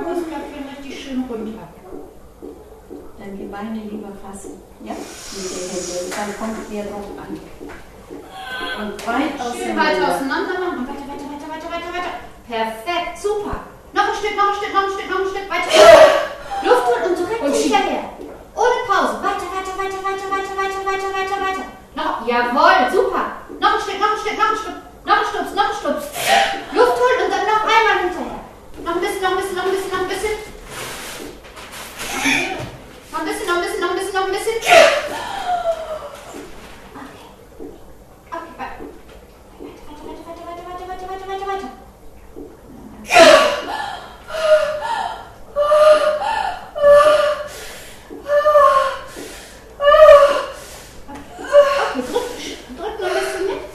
Brustköpfchen richtig schön runter. Dann die Beine lieber fassen. Ja? Mit den Händen. Dann kommt der Druck an. Und weit auseinander. Schön weit auseinander machen. Weiter. Perfekt, super. Noch ein Stück. Weiter. Luft holen und direkt hinterher. Ohne Pause. Weiter. Noch, jawohl, super. Noch ein Stück. Noch ein Stups. Luft holen und dann noch einmal hinterher. Noch ein bisschen. Noch ein bisschen. Okay, weiter. Drück noch ein bisschen mit.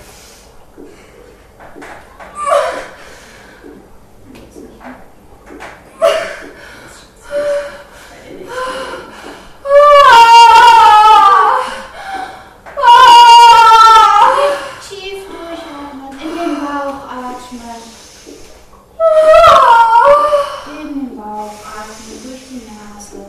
Tief durchatmen, in den Bauch atmen. In den Bauch atmen, durch die Nase.